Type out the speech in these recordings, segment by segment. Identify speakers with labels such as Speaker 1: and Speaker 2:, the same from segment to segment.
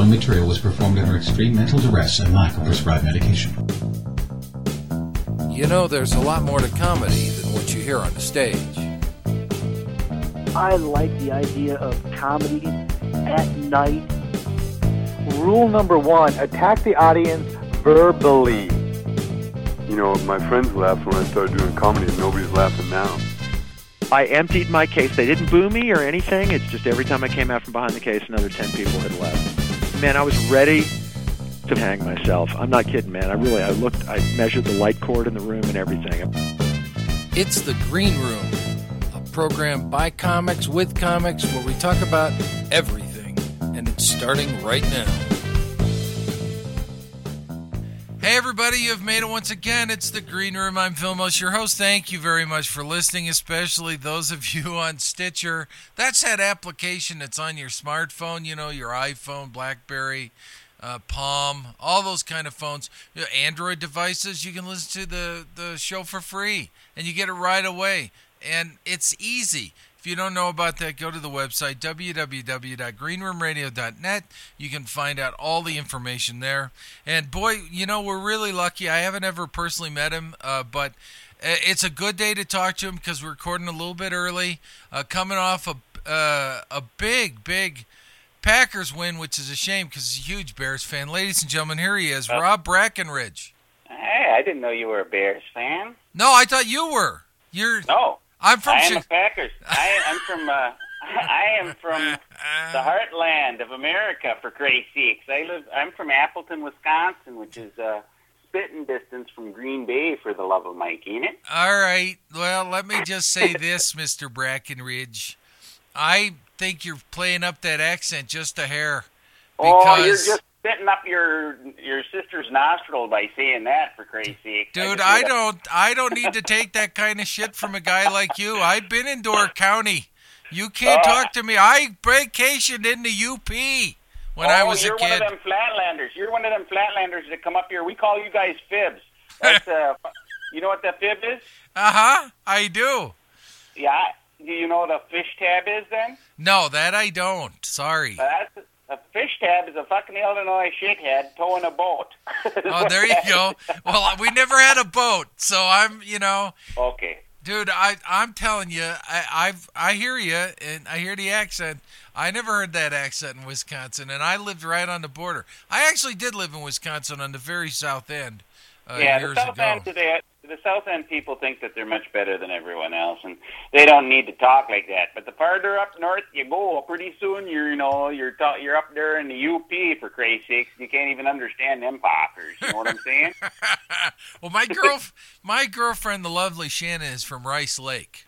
Speaker 1: following material was performed under extreme mental duress and lack of prescribed medication.
Speaker 2: You know, there's a lot more to comedy than what you hear on the stage.
Speaker 3: I like the idea of comedy at night. Rule number 1, attack the audience verbally.
Speaker 4: You know, my friends laughed when I started doing comedy, and nobody's laughing now.
Speaker 5: I emptied my case. They didn't boo me or anything. It's just every time I came out from behind the case, another 10 people had left. Man, I was ready to hang myself. I'm not kidding, man. I measured the light cord in the room and everything.
Speaker 2: It's The Green Room, a program by comics, with comics, where we talk about everything. And it's starting right now. Hey everybody, you've made it once again. It's The Green Room. I'm Phil Moss, your host. Thank you very much for listening, especially those of you on Stitcher. That's that application that's on your smartphone, you know, your iPhone, BlackBerry, Palm, all those kind of phones. You know, Android devices, you can listen to the show for free, and you get it right away. And it's easy. If you don't know about that, go to the website, www.greenroomradio.net. You can find out all the information there. And boy, you know, we're really lucky. I haven't ever personally met him, but it's a good day to talk to him because we're recording a little bit early, coming off a big Packers win, which is a shame because he's a huge Bears fan. Ladies and gentlemen, here he is, Rob Brackenridge.
Speaker 6: Hey, I didn't know you were a Bears fan.
Speaker 2: No, I thought you were.
Speaker 6: No. I am
Speaker 2: a
Speaker 6: Packers. I am from the heartland of America, for Christ's sakes. I'm from Appleton, Wisconsin, which is spitting distance from Green Bay, for the love of Mike, ain't it?
Speaker 2: All right. Well, let me just say this, Mr. Brackenridge. I think you're playing up that accent just a hair.
Speaker 6: You're just spitting up your sister's nostril by saying that, for Christ's sake.
Speaker 2: Dude, I don't need to take that kind of shit from a guy like you. I've been in Door County. You can't talk to me. I vacationed in the UP when I was a kid.
Speaker 6: You're one of them flatlanders. You're one of them flatlanders that come up here. We call you guys fibs. That's, you know what the fib is?
Speaker 2: Uh-huh, I do.
Speaker 6: Yeah. Do you know what a fish tab is, then?
Speaker 2: No, that I don't. Sorry.
Speaker 6: A fish tab is a fucking Illinois shithead towing a boat.
Speaker 2: Oh, there you go. Well, we never had a boat, so I'm, you know.
Speaker 6: Okay.
Speaker 2: Dude, I'm telling you, I hear you, and I hear the accent. I never heard that accent in Wisconsin, and I lived right on the border. I actually did live in Wisconsin on the very south end years ago.
Speaker 6: The South End people think that they're much better than everyone else, and they don't need to talk like that. But the farther up north you go, pretty soon you're up there in the UP, for Christ's sakes. You can't even understand them poppers. You know what I'm saying?
Speaker 2: Well, my girlfriend, the lovely Shannon, is from Rice Lake,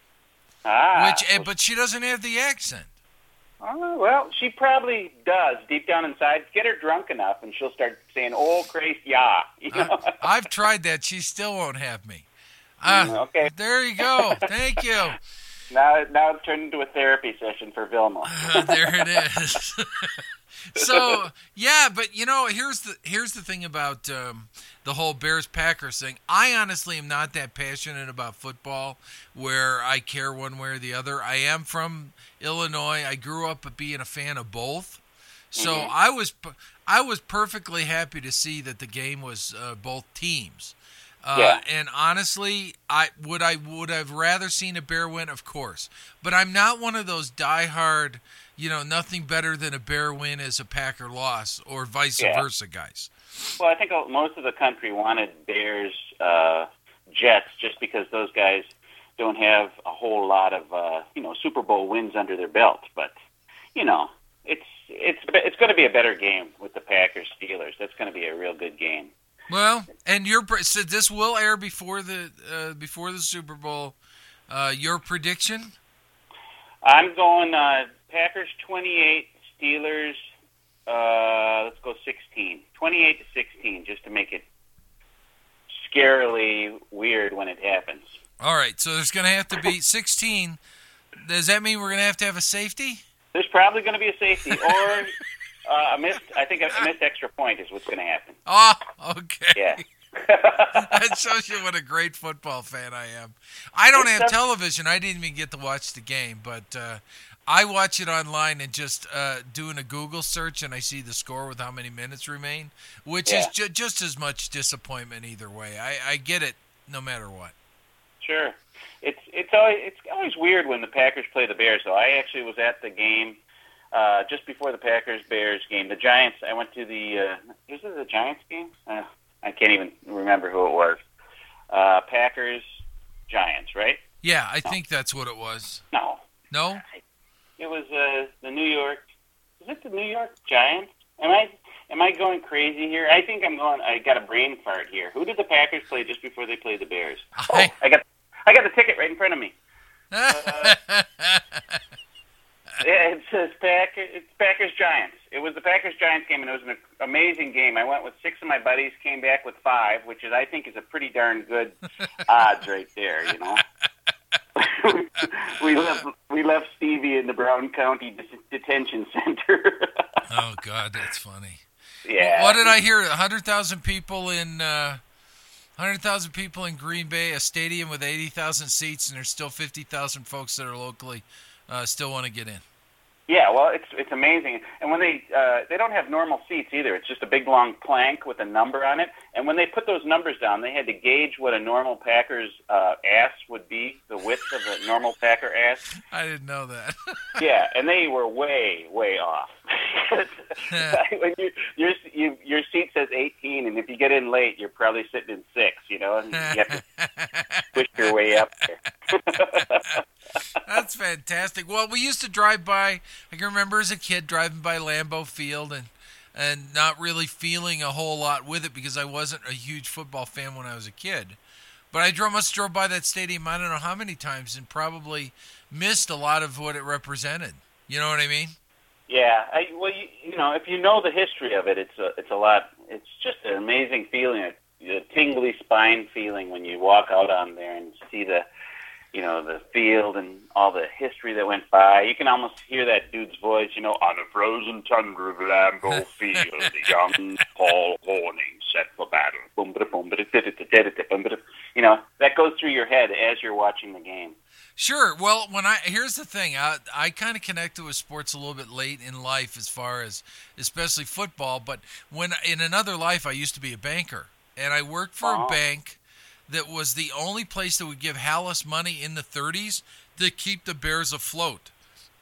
Speaker 2: but she doesn't have the accent.
Speaker 6: Well, she probably does deep down inside. Get her drunk enough, and she'll start saying, "Oh, Christ, yeah." You know?
Speaker 2: I've tried that. She still won't have me.
Speaker 6: Okay.
Speaker 2: There you go. Thank you.
Speaker 6: Now it's turned into a therapy session for Vilma.
Speaker 2: There it is. So, yeah, but, you know, here's the thing about the whole Bears-Packers thing. I honestly am not that passionate about football where I care one way or the other. I am from Illinois. I grew up being a fan of both. So I was perfectly happy to see that the game was both teams. And honestly, I would have rather seen a Bear win, of course. But I'm not one of those diehard, you know, nothing better than a Bear win is a Packer loss or vice versa guys.
Speaker 6: Well, I think most of the country wanted Bears Jets just because those guys don't have a whole lot of Super Bowl wins under their belt. But you know, it's going to be a better game with the Packers Steelers. That's going to be a real good game.
Speaker 2: Well, and so this will air before the Super Bowl. Your prediction?
Speaker 6: I'm going Packers 28, Steelers. Let's go 16, 28-16, just to make it scarily weird when it happens.
Speaker 2: All right, so there's going to have to be 16. Does that mean we're going to have a safety?
Speaker 6: There's probably going to be a safety or a missed extra point is what's going to happen.
Speaker 2: Oh, okay.
Speaker 6: Yeah.
Speaker 2: That shows you what a great football fan I am. I don't have television. I didn't even get to watch the game, but I watch it online and just doing a Google search, and I see the score with how many minutes remain, which is just as much disappointment either way. I get it no matter what.
Speaker 6: Sure. It's always weird when the Packers play the Bears, though. I actually was at the game just before the Packers-Bears game. The Giants, I went to the was it the Giants game? I can't even remember who it was. Packers-Giants, right?
Speaker 2: Yeah, I think that's what it was.
Speaker 6: No.
Speaker 2: No?
Speaker 6: It was the New York. Is it the New York Giants? Am I going crazy here? I think I got a brain fart here. Who did the Packers play just before they played the Bears? I got the ticket right in front of me. It says it's Packers Giants. It was the Packers Giants game, and it was an amazing game. I went with 6 of my buddies, came back with 5, which I think is a pretty darn good odds right there. You know. we left Stevie in the Brown County Detention Center.
Speaker 2: Oh God, that's funny.
Speaker 6: Yeah.
Speaker 2: What did I hear? 100,000 people in 100,000 people in Green Bay, a stadium with 80,000 seats, and there's still 50,000 folks that are locally still want to get in.
Speaker 6: Yeah, well, it's amazing. And when they don't have normal seats either. It's just a big long plank with a number on it. And when they put those numbers down, they had to gauge what a normal Packer's ass would be, the width of a normal Packer ass.
Speaker 2: I didn't know that.
Speaker 6: Yeah, and they were way, way off. When your seat says 18, and if you get in late, you're probably sitting in 6. You know, and you have to push your way up there.
Speaker 2: That's fantastic. Well, we used to drive by. I can remember as a kid driving by Lambeau Field and not really feeling a whole lot with it because I wasn't a huge football fan when I was a kid. But I must drove by that stadium I don't know how many times and probably missed a lot of what it represented. You know what I mean?
Speaker 6: Yeah. You know, if you know the history of it, it's a lot. It's just an amazing feeling, a tingly spine feeling when you walk out on there and see the field and all the history that went by. You can almost hear that dude's voice, you know, on the frozen tundra of Lambeau Field, the young Paul Hornung set for battle. You know, that goes through your head as you're watching the game.
Speaker 2: Sure. Well, here's the thing. I kind of connected with sports a little bit late in life as far as especially football, but when in another life I used to be a banker, and I worked for a bank that was the only place that would give Hallis money in the 30s to keep the Bears afloat.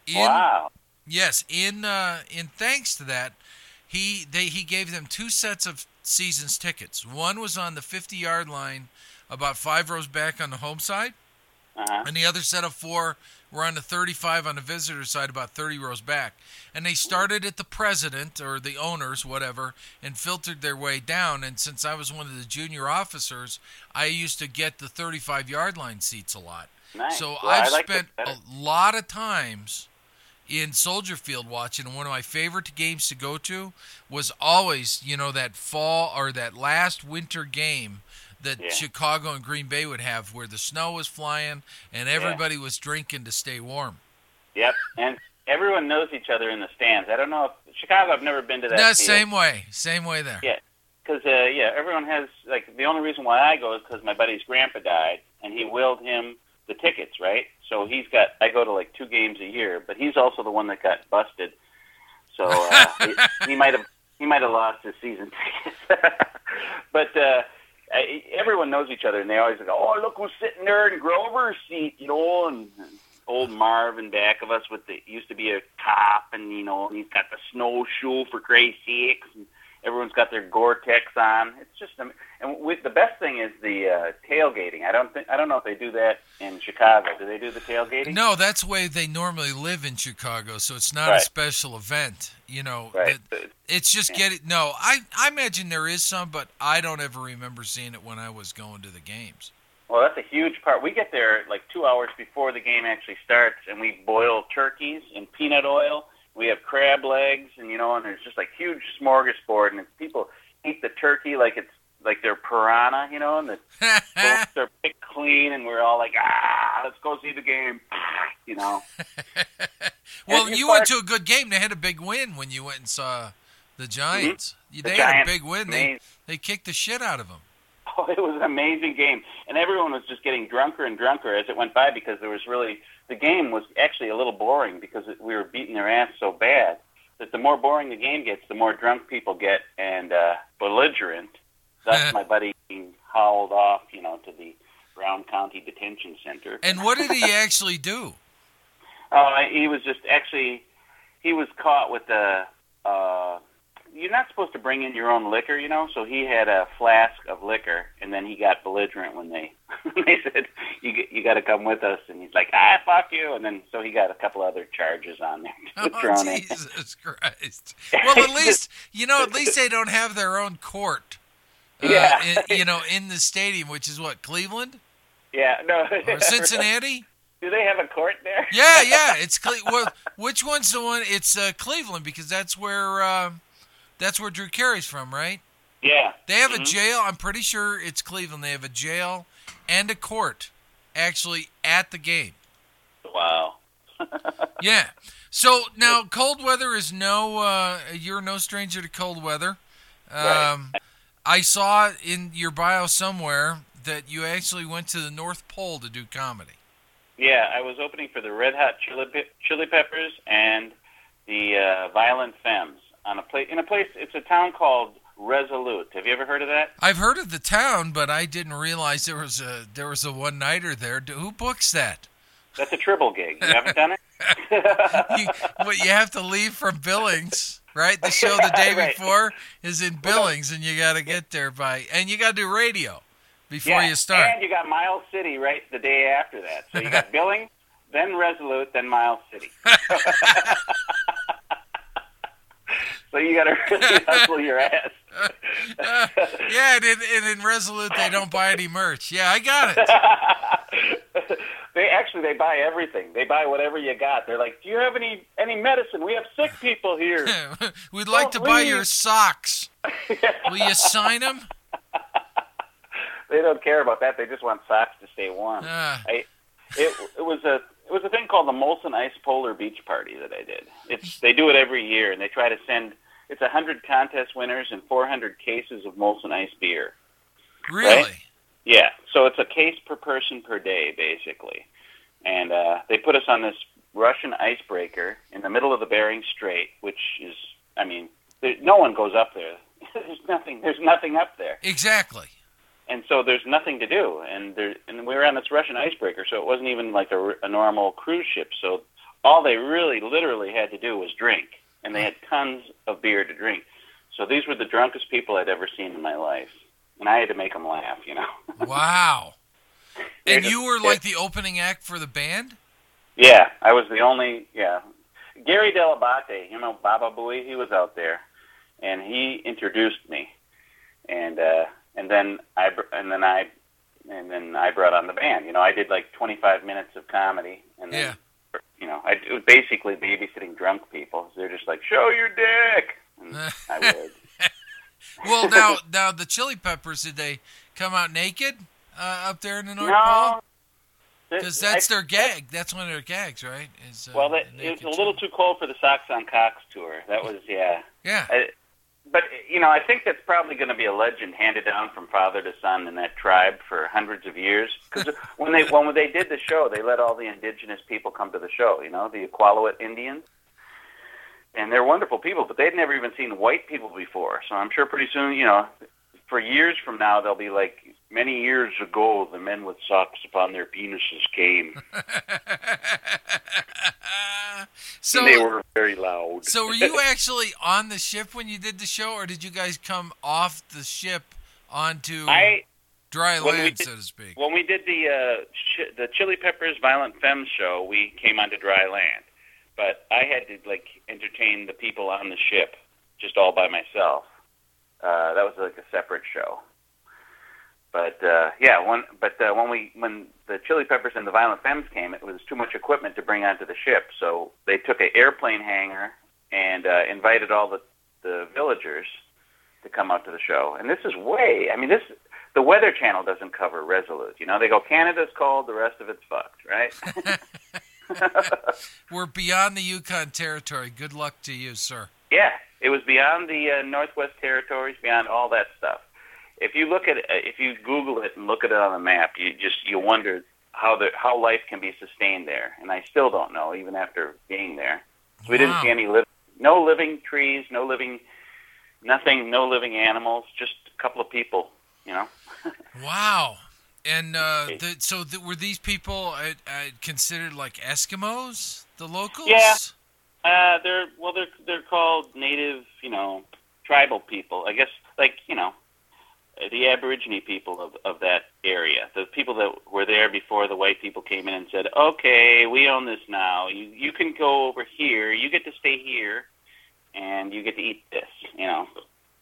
Speaker 6: Wow.
Speaker 2: Yes, in thanks to that, he gave them 2 sets of season's tickets. One was on the 50-yard line, about 5 rows back on the home side, and the other set of 4 were on the 35 on the visitor side, about 30 rows back. And they started at the president or the owners, whatever, and filtered their way down. And since I was one of the junior officers, I used to get the 35-yard line seats a lot.
Speaker 6: Nice.
Speaker 2: So
Speaker 6: well,
Speaker 2: I've spent a lot of times in Soldier Field watching, and one of my favorite games to go to was always, you know, that fall or that last winter game that Chicago and Green Bay would have where the snow was flying and everybody was drinking to stay warm.
Speaker 6: Yep, and everyone knows each other in the stands. I don't know if Chicago, I've never been to that field.
Speaker 2: Same way there.
Speaker 6: Yeah, because, everyone has, like, the only reason why I go is because my buddy's grandpa died, and he willed him the tickets, right? So I go to, like, 2 games a year, but he's also the one that got busted. So he might have lost his season tickets. But everyone knows each other, and they always go, "Oh, look who's sitting there in Grover's seat," you know, and old Marv in back of us used to be a cop, and, you know, he's got the snowshoe for Christ's sakes, and everyone's got their Gore-Tex on. It's just, and the best thing is the tailgating. I don't know if they do that in Chicago. Do they do the tailgating?
Speaker 2: No, that's the way they normally live in Chicago, so it's not a special event. You know, it's just No, I imagine there is some, but I don't ever remember seeing it when I was going to the games.
Speaker 6: Well, that's a huge part. We get there like 2 hours before the game actually starts, and we boil turkeys in peanut oil. We have crab legs, and, you know, and there's just like huge smorgasbord, and people eat the turkey like it's like they're piranha, you know, and the bones are picked clean, and we're all like, let's go see the game, you know.
Speaker 2: Well, you went to a good game. They had a big win when you went and saw the Giants. Mm-hmm. They had a big win. They kicked the shit out of them. Oh,
Speaker 6: it was an amazing game, and everyone was just getting drunker and drunker as it went by because there was really the game was actually a little boring because we were beating their ass so bad that the more boring the game gets, the more drunk people get and belligerent. Thus, my buddy being hauled off, to the Brown County Detention Center.
Speaker 2: And what did he actually do?
Speaker 6: He was he was caught with you're not supposed to bring in your own liquor, so he had a flask of liquor, and then he got belligerent when they said, you got to come with us, and he's like, fuck you, and then so he got a couple other charges on there.
Speaker 2: Oh, Jesus Christ. Well, at least they don't have their own court, in the stadium, which is what, Cleveland?
Speaker 6: Yeah, no.
Speaker 2: Or Cincinnati?
Speaker 6: Do they have a court there?
Speaker 2: Yeah, it's well, which one's the one? It's Cleveland, because that's where Drew Carey's from, right?
Speaker 6: Yeah.
Speaker 2: They have a jail. I'm pretty sure it's Cleveland. They have a jail and a court actually at the game.
Speaker 6: Wow.
Speaker 2: Yeah. So now cold weather is you're no stranger to cold weather.
Speaker 6: Right.
Speaker 2: I saw in your bio somewhere that you actually went to the North Pole to do comedy.
Speaker 6: Yeah, I was opening for the Red Hot Chili Peppers and the Violent Femmes in a place. It's a town called Resolute. Have you ever heard of that?
Speaker 2: I've heard of the town, but I didn't realize there was a one-nighter there. Who books that?
Speaker 6: That's a Tribble gig. You haven't done it?
Speaker 2: You have to leave from Billings, right? The show the day
Speaker 6: Right.
Speaker 2: before is in Billings, and you got to get there and you got to do radio before you start.
Speaker 6: And you got Miles City right the day after that. So you got Billings, then Resolute, then Miles City. So you got to really hustle your ass.
Speaker 2: Yeah, and in Resolute they don't buy any merch. Yeah, I got it.
Speaker 6: They buy everything. They buy whatever you got. They're like, do you have any medicine? We have sick people here.
Speaker 2: We'd like to buy your socks. Will you sign them?
Speaker 6: They don't care about that. They just want socks to stay warm. It was a thing called the Molson Ice Polar Beach Party that I did. They do it every year, and they try to send. It's 100 contest winners and 400 cases of Molson Ice beer.
Speaker 2: Really?
Speaker 6: Right? Yeah. So it's a case per person per day, basically. And they put us on this Russian icebreaker in the middle of the Bering Strait, which is, no one goes up there. There's nothing up there.
Speaker 2: Exactly.
Speaker 6: And so there's nothing to do. And we were on this Russian icebreaker, so it wasn't even like a normal cruise ship. So all they really literally had to do was drink. And they had tons of beer to drink. So these were the drunkest people I'd ever seen in my life. And I had to make them laugh,
Speaker 2: Wow. And you were like the opening act for the band?
Speaker 6: Yeah, I was the only, Gary Delabate, Baba Booey, he was out there. And he introduced me. And then I brought on the band. I did like 25 minutes of comedy. And then, it was basically babysitting drunk people. So they're just like, show your dick. And I would.
Speaker 2: Well, now the Chili Peppers, did they come out naked up there in the North Pole? Because that's their gag. That's one of their gags, right?
Speaker 6: It was a little too cold for the Socks on Cocks tour. That was,
Speaker 2: Yeah.
Speaker 6: But, I think that's probably going to be a legend handed down from father to son in that tribe for hundreds of years. Because when they did the show, they let all the indigenous people come to the show, the Iqaluit Indians. And they're wonderful people, but they'd never even seen white people before. So I'm sure pretty soon, for years from now, they'll be like, many years ago, the men with socks upon their penises came.
Speaker 2: So,
Speaker 6: and they were very loud.
Speaker 2: So were you actually on the ship when you did the show, or did you guys come off the ship onto dry land, so to speak?
Speaker 6: When we did the Chili Peppers Violent Femmes show, we came onto dry land. But I had to, entertain the people on the ship just all by myself. That was like a separate show. But when the Chili Peppers and the Violent Femmes came, it was too much equipment to bring onto the ship. So they took an airplane hangar and invited all the villagers to come out to the show. And this is the Weather Channel doesn't cover Resolute. They go, Canada's cold, the rest of it's fucked, right?
Speaker 2: We're beyond the Yukon Territory. Good luck to you, sir.
Speaker 6: Yeah, it was beyond the Northwest Territories, beyond all that stuff. If you Google it and look at it on the map, you wonder how life can be sustained there, and I still don't know even after being there. So we
Speaker 2: Wow.
Speaker 6: didn't see no living trees, no living nothing, no living animals, just a couple of people, you know.
Speaker 2: Wow. And were these people considered like Eskimos, the locals?
Speaker 6: Yeah. They're called native, you know, tribal people. I guess, like, you know, the Aborigine people of that area, the people that were there before the white people came in and said, okay, we own this now. You can go over here. You get to stay here, and you get to eat this, you know.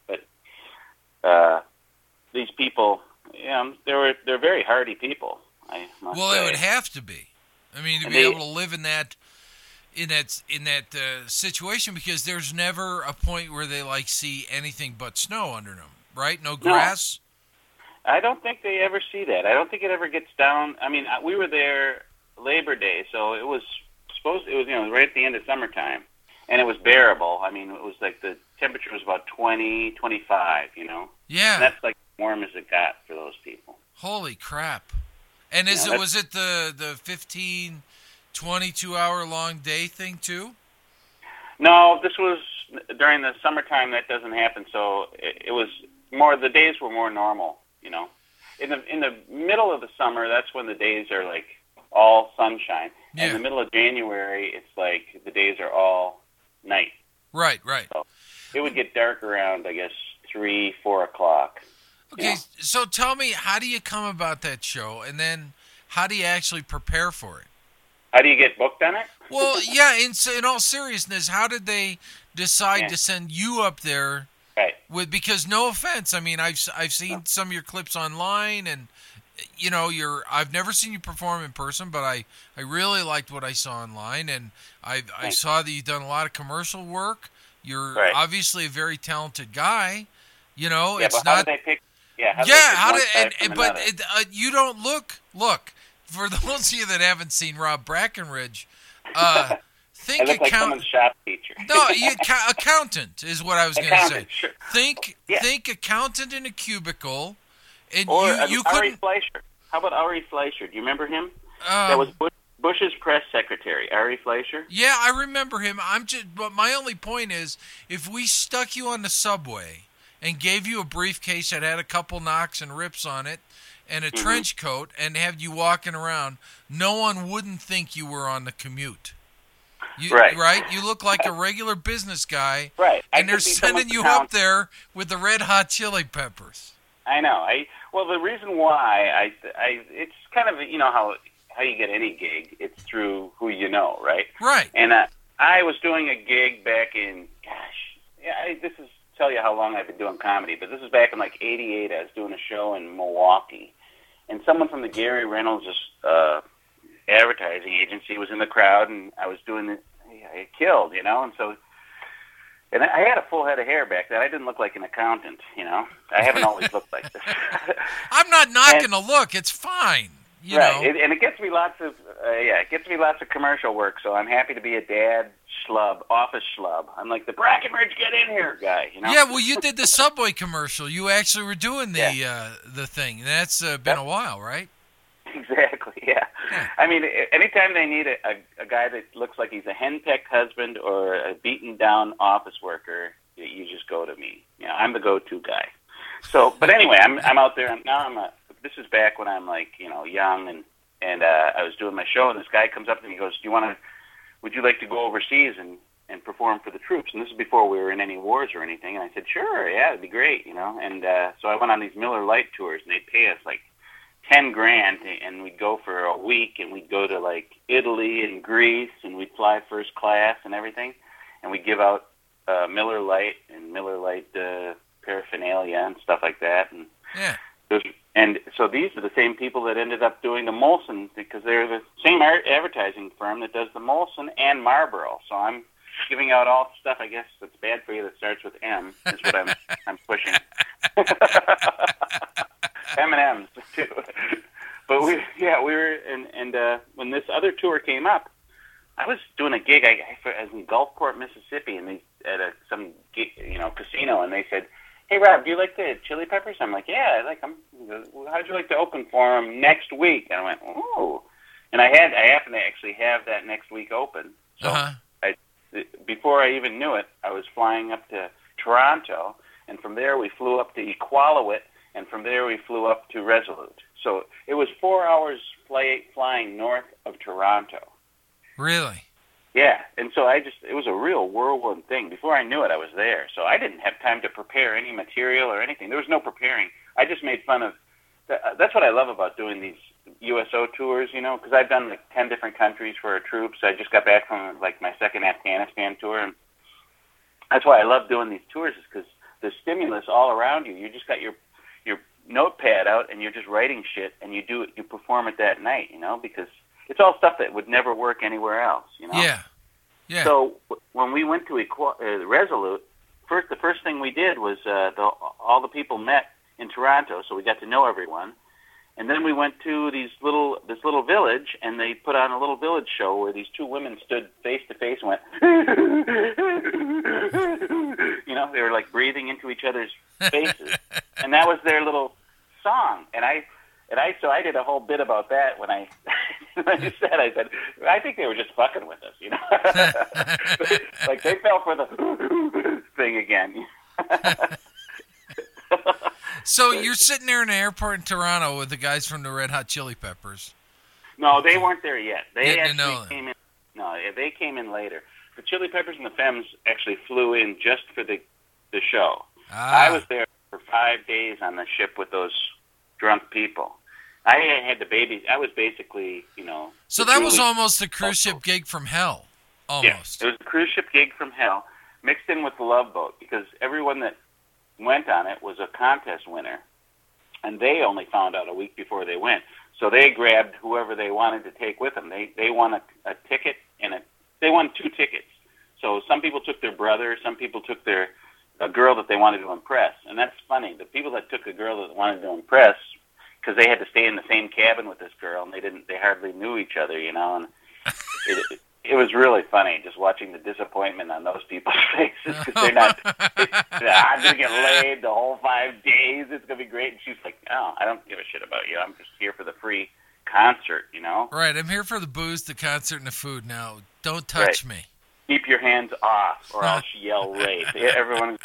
Speaker 6: But these people, you know, they're very hardy people, I must say.
Speaker 2: Well, it would have to be. I mean, to be able to live in that situation, because there's never a point where they like see anything but snow under them, right? No grass.
Speaker 6: No, I don't think they ever see that. I don't think it ever gets down. I mean, we were there Labor Day, so it was you know, right at the end of summertime, and it was bearable. I mean, it was like the temperature was about 20, 25, you know.
Speaker 2: Yeah.
Speaker 6: And that's like as warm as it got for those people.
Speaker 2: Holy crap! And was it the 15, 22-hour long day thing too?
Speaker 6: No, this was during the summertime. That doesn't happen. So it was more. The days were more normal. You know, in the middle of the summer, that's when the days are like all sunshine.
Speaker 2: Yeah.
Speaker 6: And in the middle of January, it's like the days are all night.
Speaker 2: Right.
Speaker 6: So it would get dark around, I guess, 3, 4 o'clock.
Speaker 2: Okay,
Speaker 6: Yeah.
Speaker 2: so tell me, how do you come about that show, and then how do you actually prepare for it?
Speaker 6: How do you get booked on it?
Speaker 2: Well, yeah, in all seriousness, how did they decide to send you up there?
Speaker 6: Right.
Speaker 2: Because no offense, I mean, I've seen some of your clips online, and you know, I've never seen you perform in person, but I really liked what I saw online, and I saw that you've done a lot of commercial work. You're obviously a very talented guy. You know, it's
Speaker 6: but
Speaker 2: not.
Speaker 6: How did they pick? Yeah.
Speaker 2: You don't look. For those of you that haven't seen Rob Brackenridge, think
Speaker 6: I look like someone's shop teacher.
Speaker 2: No, accountant is what I was going to say.
Speaker 6: Sure.
Speaker 2: Think accountant in a cubicle, and
Speaker 6: or
Speaker 2: you
Speaker 6: Ari
Speaker 2: couldn't.
Speaker 6: Fleischer. How about Ari Fleischer? Do you remember him? That was Bush's press secretary, Ari Fleischer.
Speaker 2: Yeah, I remember him. But my only point is, if we stuck you on the subway and gave you a briefcase that had a couple knocks and rips on it, and a trench coat, and had you walking around, no one wouldn't think you were on the commute. Right? You look like a regular business guy.
Speaker 6: Right.
Speaker 2: And they're sending you up there with the Red Hot Chili Peppers.
Speaker 6: I know. Well, the reason why it's kind of, you know, how you get any gig. It's through who you know, right?
Speaker 2: Right.
Speaker 6: And I was doing a gig back in, this is tell you how long I've been doing comedy, but this is back in like '88. I was doing a show in Milwaukee, and someone from the Gary Reynolds advertising agency was in the crowd, and I was doing it. I killed, you know, and I had a full head of hair back then. I didn't look like an accountant, you know. I haven't always looked like this.
Speaker 2: I'm not knocking a look. It's fine. You know.
Speaker 6: And it gets me lots of commercial work. So I'm happy to be a dad schlub, office schlub. I'm like the Brackenridge get in here guy, you know.
Speaker 2: Yeah, well, you did the Subway commercial. You actually were doing the thing. That's been a while, right?
Speaker 6: Exactly. Yeah. I mean, anytime they need a guy that looks like he's a henpecked husband or a beaten down office worker, you just go to me. You know, I'm the go-to guy. So, but anyway, I'm out there. This is back when I'm like, you know, young, and I was doing my show, and this guy comes up to me and goes, would you like to go overseas and perform for the troops? And this is before we were in any wars or anything. And I said, sure, yeah, it'd be great, you know. And so I went on these Miller Lite tours, and they'd pay us like $10,000, and we'd go for a week, and we'd go to like Italy and Greece, and we'd fly first class and everything, and we'd give out Miller Lite and Miller Lite paraphernalia and stuff like that. And and so these are the same people that ended up doing the Molson, because they're the same advertising firm that does the Molson and Marlboro. So I'm giving out all stuff, I guess, that's bad for you that starts with M, is what I'm pushing. M&M's too. But we were, and when this other tour came up, I was doing a gig. I was in Gulfport, Mississippi, and at some casino, and they said, "Hey, Rob, do you like the Chili Peppers?" I'm like, "Yeah, I like them." He goes, "Well, how'd you like to open for them next week?" And I went, "Oh." And I happen to actually have that next week open. So before I even knew it, I was flying up to Toronto, and from there we flew up to Iqaluit, and from there we flew up to Resolute. So it was 4 hours flying north of Toronto.
Speaker 2: Really?
Speaker 6: Yeah, and so it was a real whirlwind thing. Before I knew it, I was there. So I didn't have time to prepare any material or anything. There was no preparing. I just made fun of, that's what I love about doing these USO tours, because I've done like 10 different countries for our troops. I just got back from like my second Afghanistan tour, and that's why I love doing these tours, is because there's stimulus all around you. You just got your notepad out and you're just writing shit, and you perform it that night, because it's all stuff that would never work anywhere else,
Speaker 2: Yeah.
Speaker 6: So when we went to Resolute, the first thing we did was all the people met in Toronto, so we got to know everyone. And then we went to this little village, and they put on a little village show where these two women stood face to face and went, they were like breathing into each other's faces, and that was their little song. And I did a whole bit about that when I said, I think they were just fucking with us, like they fell for the thing again.
Speaker 2: So you're sitting there in the airport in Toronto with the guys from the Red Hot Chili Peppers.
Speaker 6: No, they weren't there yet. They
Speaker 2: came
Speaker 6: in. No, they came in later. The Chili Peppers and the Femmes actually flew in just for the show. I was there for 5 days on the ship with those drunk people. I had the babies. I was basically,
Speaker 2: So that was almost a cruise ship gig from hell. Almost.
Speaker 6: Yeah, it was a cruise ship gig from hell, mixed in with the Love Boat, because everyone that went on it was a contest winner, and they only found out a week before they went. So they grabbed whoever they wanted to take with them. They won a ticket, and they won 2 tickets. So some people took their brother, some people took a girl that they wanted to impress. And that's funny. The people that took a girl that they wanted to impress, because they had to stay in the same cabin with this girl, and they hardly knew each other, and it was really funny just watching the disappointment on those people's faces, because they're not, I'm going to get laid the whole 5 days, it's going to be great. And she's like, no, I don't give a shit about you. I'm just here for the free concert, Right,
Speaker 2: I'm here for the booze, the concert, and the food. Now, don't touch me.
Speaker 6: Keep your hands off, or I'll yell rape. Everyone,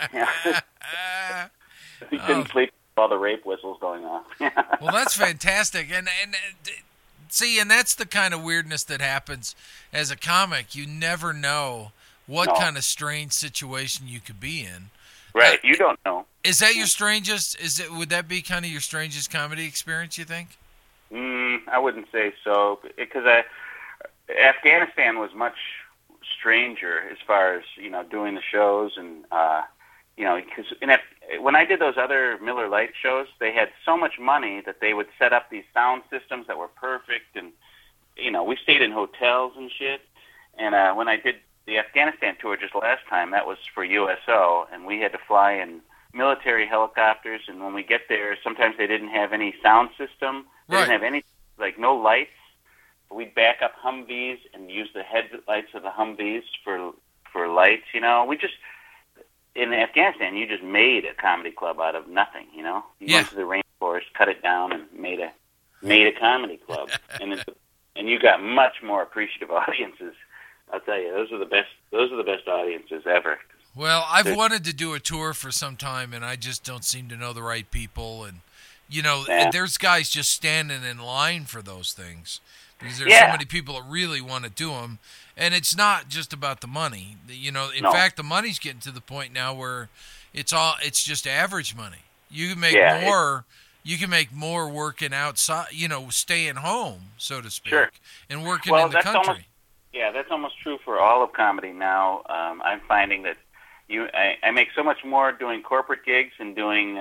Speaker 6: he couldn't sleep with all the rape whistles going off.
Speaker 2: Well, that's fantastic. And see, and that's the kind of weirdness that happens as a comic. You never know what kind of strange situation you could be in.
Speaker 6: Right, you don't know.
Speaker 2: Is that your strangest? Would that be kind of your strangest comedy experience, you think?
Speaker 6: I wouldn't say so, because Afghanistan was much stranger as far as doing the shows, and because when I did those other Miller Lite shows, they had so much money that they would set up these sound systems that were perfect, and we stayed in hotels and shit. And when I did the Afghanistan tour just last time, that was for USO, and we had to fly in military helicopters. And when we get there, sometimes they didn't have any sound system. They didn't have any, no lights. We'd back up Humvees and use the headlights of the Humvees for lights. We just, in Afghanistan, you just made a comedy club out of nothing. You went to the rainforest, cut it down, and made a comedy club. And you got much more appreciative audiences. I'll tell you, those are the best audiences ever.
Speaker 2: Well, I've wanted to do a tour for some time, and I just don't seem to know the right people. And there's guys just standing in line for those things, because there's so many people that really want to do them. And it's not just about the money. In fact, the money's getting to the point now where it's just average money. You can make more. You can make more working outside, staying home, so to speak, and working in the country.
Speaker 6: That's almost true for all of comedy now. I'm finding that I make so much more doing corporate gigs and doing,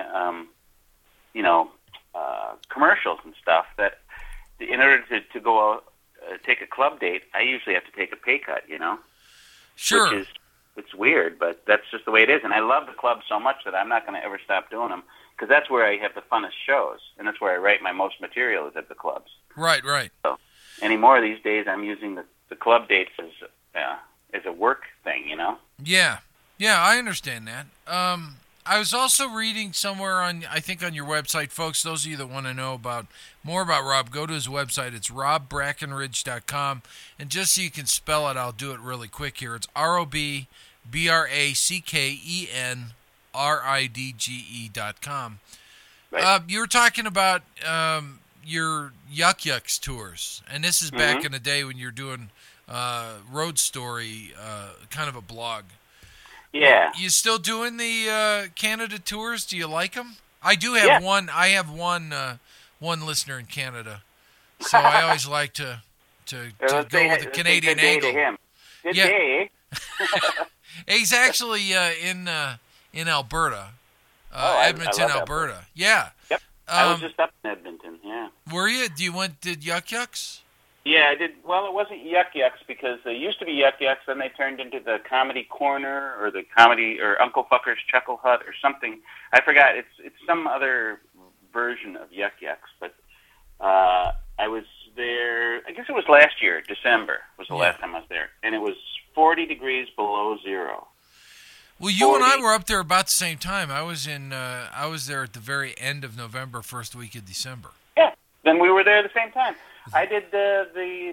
Speaker 6: commercials and stuff, that in order to go take a club date, I usually have to take a pay cut,
Speaker 2: Sure.
Speaker 6: It's weird, but that's just the way it is. And I love the clubs so much that I'm not going to ever stop doing them, because that's where I have the funnest shows, and that's where I write my most material, is at the clubs.
Speaker 2: Right.
Speaker 6: So anymore these days, I'm using the club dates as a work thing,
Speaker 2: Yeah, I understand that. I was also reading somewhere on, I think on your website, folks, those of you that want to know more about Rob, go to his website. It's robbrackenridge.com. And just so you can spell it, I'll do it really quick here. It's ROBBRACKENRIDGE.com.
Speaker 6: Right.
Speaker 2: You were talking about your Yuck Yucks tours, and this is back in the day when you're doing Road Story, kind of a blog.
Speaker 6: Yeah.
Speaker 2: You still doing the Canada tours? Do you like them? I do have one. I have one listener in Canada, so I always like to go with the Canadian angle.
Speaker 6: Good day to him. Good day.
Speaker 2: He's actually in Alberta, Edmonton,
Speaker 6: I love
Speaker 2: Alberta. Yeah.
Speaker 6: Yep. I was just up in Edmonton. Yeah.
Speaker 2: Were you? Did Yuck Yucks?
Speaker 6: Yeah, I did. Well, it wasn't Yuck Yucks because they used to be Yuck Yucks, then they turned into the Comedy Corner or the Comedy or Uncle Fucker's Chuckle Hut or something. I forgot. It's some other version of Yuck Yucks. But I was there. I guess it was last year. December was the last time I was there, and it was 40 degrees below zero.
Speaker 2: Well, you and I were up there about the same time. I was there at the very end of November, first week of December.
Speaker 6: Yeah. Then we were there at the same time. I did I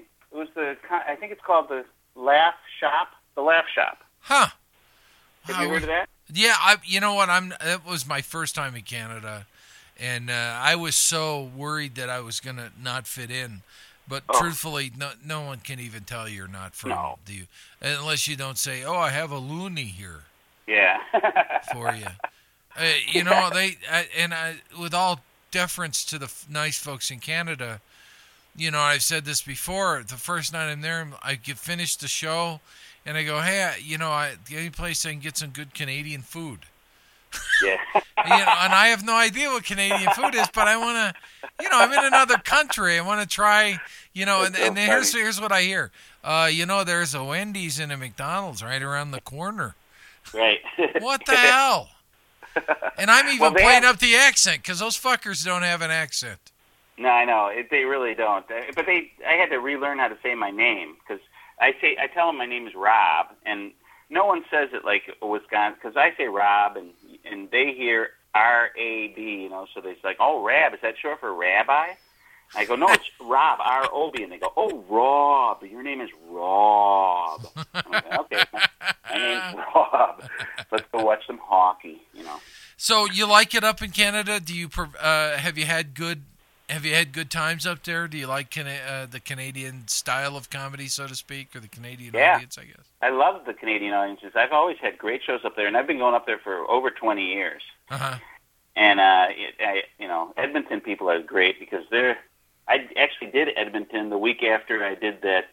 Speaker 6: think it's called the Laugh Shop. The Laugh Shop.
Speaker 2: Huh.
Speaker 6: Have you heard of that?
Speaker 2: Yeah, you know what? That was my first time in Canada, and I was so worried that I was gonna not fit in. But truthfully, no one can even tell you're not from you, unless you don't say, "Oh, I have a loony here."
Speaker 6: Yeah.
Speaker 2: For you. You know, with all deference to the nice folks in Canada, you know, I've said this before. The first night I'm there, I finish the show, and I go, "Hey, any place I can get some good Canadian food?"
Speaker 6: Yeah.
Speaker 2: And I have no idea what Canadian food is, but I want to, I'm in another country. I want to try, and here's what I hear. There's a Wendy's and a McDonald's right around the corner.
Speaker 6: Right.
Speaker 2: What the hell? And I'm even playing up the accent because those fuckers don't have an accent.
Speaker 6: No, I know. They really don't. But I had to relearn how to say my name because I tell them my name is Rob, and no one says it like Wisconsin because I say Rob, and they hear R-A-B, so they're like, "Oh, Rab, is that short for rabbi?" I go, "No, it's Rob, R-O-B," and they go, "Oh, Rob, your name is Rob." I'm like, "Okay, my name's Rob. Let's go watch some hockey."
Speaker 2: So you like it up in Canada? Do you have you had good times up there? Do you like the Canadian style of comedy, so to speak, or the Canadian audience? I guess
Speaker 6: I love the Canadian audiences. I've always had great shows up there, and I've been going up there for over 20 years. And Edmonton people are great because I actually did Edmonton the week after I did that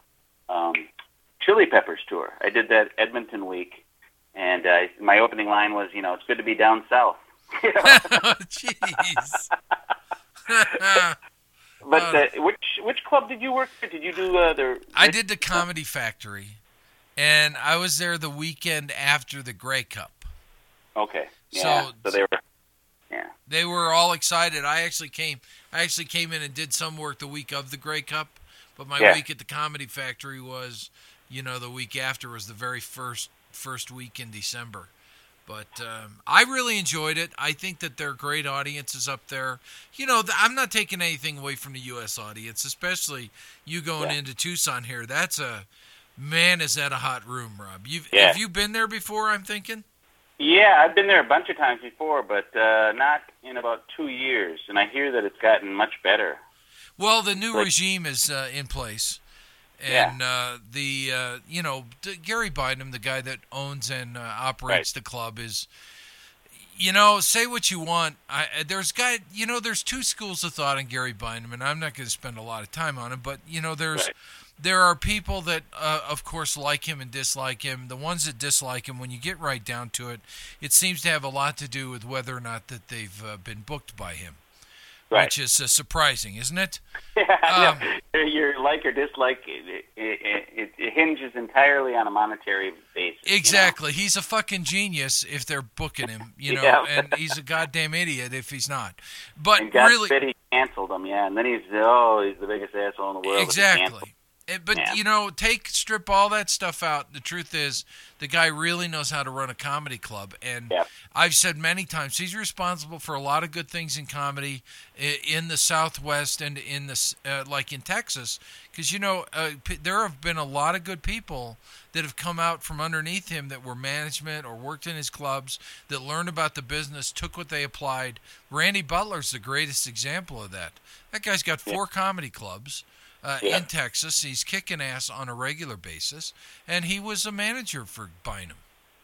Speaker 6: Chili Peppers tour. I did that Edmonton week, and my opening line was, "It's good to be down south."
Speaker 2: Jeez.
Speaker 6: But which club did you work at? Did you do
Speaker 2: I did the Comedy Factory, and I was there the weekend after the Grey Cup.
Speaker 6: Okay. Yeah. So they were. Yeah.
Speaker 2: They were all excited. I actually came in and did some work the week of the Grey Cup, but my week at the Comedy Factory was, the week after was the very first week in December. But I really enjoyed it. I think that they're great audiences up there. I'm not taking anything away from the U.S. audience, especially you going into Tucson here. Is that a hot room, Rob? Have you been there before, I'm thinking?
Speaker 6: Yeah, I've been there a bunch of times before, but not in about 2 years. And I hear that it's gotten much better. Well,
Speaker 2: the new regime is in place. And Gary Bynum, the guy that owns and operates the club, is, say what you want. There's two schools of thought on Gary Bynum, and I'm not going to spend a lot of time on him. But there are people that, of course, like him and dislike him. The ones that dislike him, when you get right down to it, it seems to have a lot to do with whether or not that they've been booked by him. Right. Which is surprising, isn't it?
Speaker 6: Yeah, your like or dislike, it hinges entirely on a monetary basis.
Speaker 2: Exactly. He's a fucking genius if they're booking him, and he's a goddamn idiot if he's not. But
Speaker 6: and God forbid he canceled him, and then he's the biggest asshole in the world.
Speaker 2: Exactly. But,
Speaker 6: Yeah.
Speaker 2: strip all that stuff out. The truth is, the guy really knows how to run a comedy club. And
Speaker 6: Yep.
Speaker 2: I've said many times, he's responsible for a lot of good things in comedy in the Southwest and in like in Texas. Because, there have been a lot of good people that have come out from underneath him that were management or worked in his clubs, that learned about the business, took what they applied. Randy Butler's the greatest example of that. That guy's got 4 comedy clubs. In Texas. He's kicking ass on a regular basis, and he was a manager for Bynum.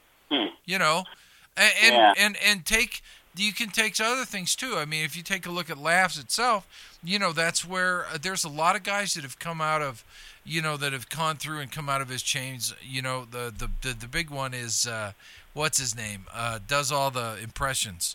Speaker 2: And you can take other things too. I mean, if you take a look at Laughs itself, that's where there's a lot of guys that have come out of, that have gone through and come out of his chains. The big one is what's his name? Does all the impressions.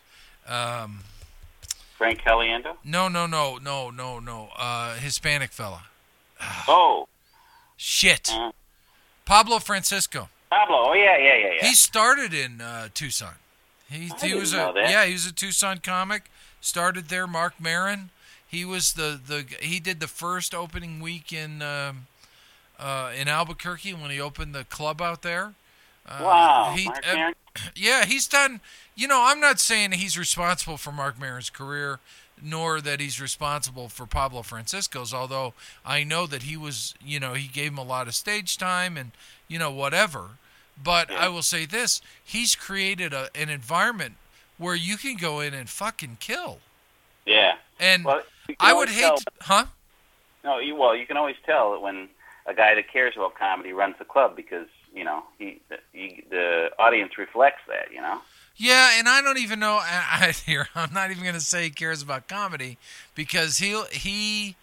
Speaker 6: Frank Caliendo?
Speaker 2: No. Hispanic fella.
Speaker 6: Oh.
Speaker 2: Shit. Pablo Francisco.
Speaker 6: Pablo. Oh, yeah.
Speaker 2: He started in Tucson. He was
Speaker 6: know that.
Speaker 2: he was a Tucson comic. Started there. Mark Maron. He was he did the first opening week in Albuquerque when he opened the club out there.
Speaker 6: Wow. Mark Maron?
Speaker 2: Yeah, he's done. I'm not saying he's responsible for Mark Maron's career, nor that he's responsible for Pablo Francisco's, although I know that he was, he gave him a lot of stage time and, whatever. But I will say this, he's created an environment where you can go in and fucking kill.
Speaker 6: Yeah.
Speaker 2: And
Speaker 6: well,
Speaker 2: I would hate huh?
Speaker 6: No, you can always tell when a guy that cares about comedy runs the club because, the audience reflects that,
Speaker 2: Yeah, and I don't even know. I'm not even going to say he cares about comedy because he.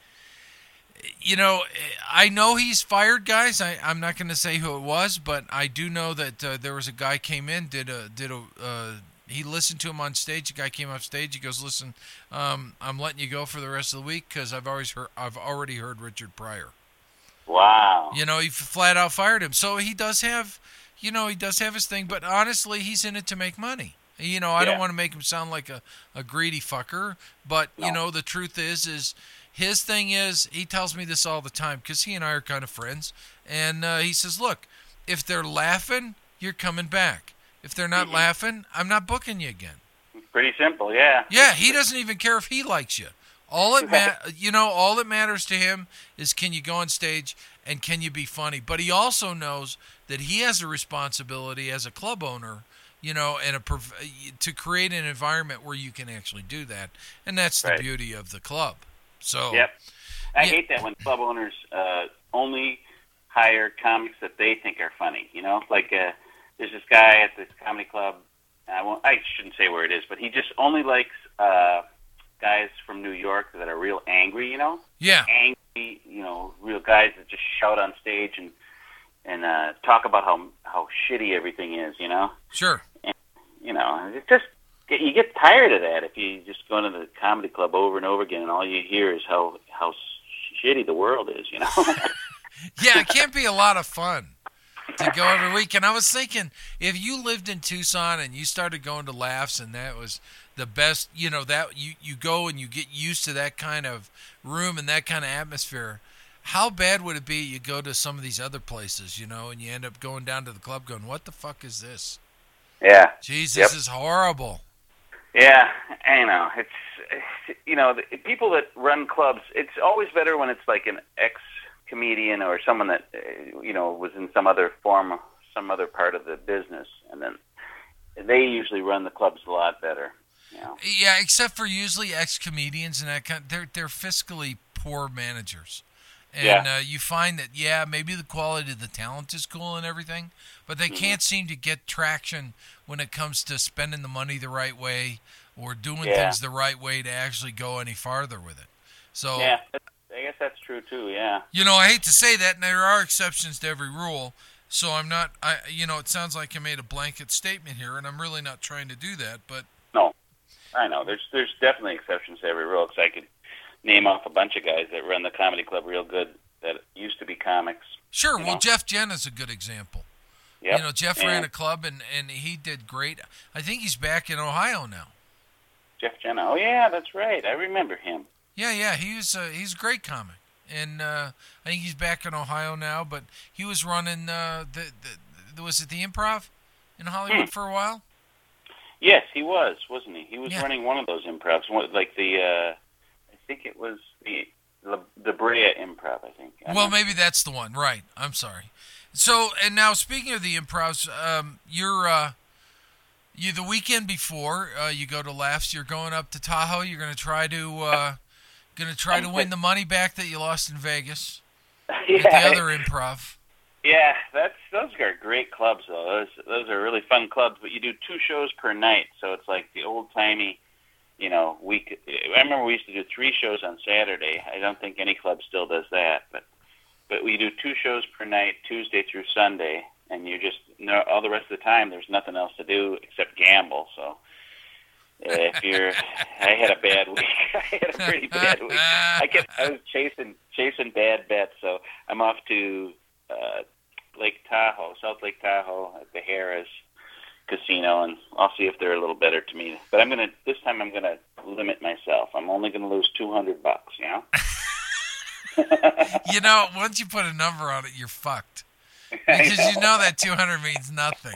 Speaker 2: I know he's fired guys. I'm not going to say who it was, but I do know that there was a guy came in, he listened to him on stage. The guy came off stage. He goes, "Listen, I'm letting you go for the rest of the week because I've already heard Richard Pryor."
Speaker 6: Wow.
Speaker 2: He flat out fired him. So he does have. He does have his thing, but honestly, he's in it to make money. I don't want to make him sound like a greedy fucker, but, the truth is his thing is, he tells me this all the time, because he and I are kind of friends, and he says, look, if they're laughing, you're coming back. If they're not laughing, I'm not booking you again.
Speaker 6: Pretty simple, yeah.
Speaker 2: Yeah, he doesn't even care if he likes you. All that matters to him is can you go on stage and can you be funny. But he also knows that he has a responsibility as a club owner, and to create an environment where you can actually do that, and that's the beauty of the club. So,
Speaker 6: yep. I hate that when club owners only hire comics that they think are funny. Like there's this guy at this comedy club. I shouldn't say where it is, but he just only likes guys from New York that are real angry,
Speaker 2: Yeah.
Speaker 6: Angry, real guys that just shout on stage and talk about how shitty everything is,
Speaker 2: Sure.
Speaker 6: And, it just you get tired of that if you just go into the comedy club over and over again and all you hear is how shitty the world is,
Speaker 2: Yeah, it can't be a lot of fun to go every week. And I was thinking, if you lived in Tucson and you started going to Laughs and that was the best, that you go and you get used to that kind of room and that kind of atmosphere, how bad would it be you go to some of these other places, and you end up going down to the club going, what the fuck is this?
Speaker 6: Yeah.
Speaker 2: Jeez, this is horrible.
Speaker 6: Yeah, I know. It's the people that run clubs, it's always better when it's like an ex-comedian or someone that, was in some other form, some other part of the business, and then they usually run the clubs a lot better.
Speaker 2: Yeah, except for usually ex-comedians and that kind. They're fiscally poor managers. And you find that, maybe the quality of the talent is cool and everything, but they can't seem to get traction when it comes to spending the money the right way or doing things the right way to actually go any farther with it. So
Speaker 6: yeah, I guess that's true too, yeah.
Speaker 2: I hate to say that, and there are exceptions to every rule, so I'm not, it sounds like I made a blanket statement here, and I'm really not trying to do that, but...
Speaker 6: No, I know. There's definitely exceptions to every rule, because I could name off a bunch of guys that run the comedy club real good that used to be comics.
Speaker 2: Sure. Well, Jeff Jenna's a good example.
Speaker 6: Yep.
Speaker 2: Jeff ran a club, and he did great. I think he's back in Ohio now.
Speaker 6: Jeff Jenna. Oh, yeah, that's right. I remember him.
Speaker 2: Yeah. He's a great comic. and I think he's back in Ohio now. But he was running was it the Improv in Hollywood for a while?
Speaker 6: Yes, he was, wasn't he? He was
Speaker 2: Yeah.
Speaker 6: running one of those improvs, like I think it was the Brea Improv, I think.
Speaker 2: Well, maybe that's the one. Right. I'm sorry. So, and now speaking of the improvs, you the weekend before you go to Laughs, you're going up to Tahoe. You're going to try to win the money back that you lost in Vegas at the other improv.
Speaker 6: Yeah, those are great clubs, though. Those are really fun clubs, but you do 2 shows per night, so it's like the old-timey, week. I remember we used to do 3 shows on Saturday. I don't think any club still does that, but we do 2 shows per night, Tuesday through Sunday, and you just all the rest of the time there's nothing else to do except gamble. So I had a bad week. I had a pretty bad week. I was chasing bad bets, so I'm off to South Lake Tahoe at the Harrah's Casino, and I'll see if they're a little better to me. But this time I'm gonna limit myself. I'm only gonna lose $200.
Speaker 2: Once you put a number on it, you're fucked. Because that 200 means nothing.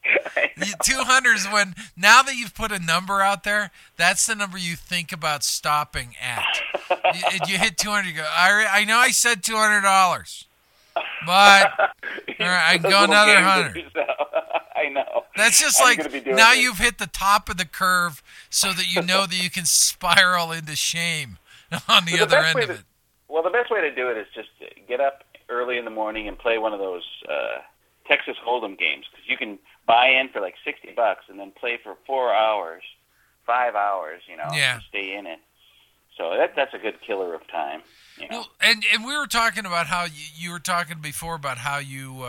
Speaker 2: 200 is now that you've put a number out there, that's the number you think about stopping at. You hit 200, you go, I know I said $200, but all right, I can go another 100.
Speaker 6: I know.
Speaker 2: That's just now you've hit the top of the curve so that you know that you can spiral into shame on the other end of it.
Speaker 6: Well, the best way to do it is just get up early in the morning and play one of those Texas Hold'em games, because you can buy in for like $60 and then play for 4 hours, 5 hours, to stay in it. So that's a good killer of time.
Speaker 2: Well, and we were talking about how you were talking before about how you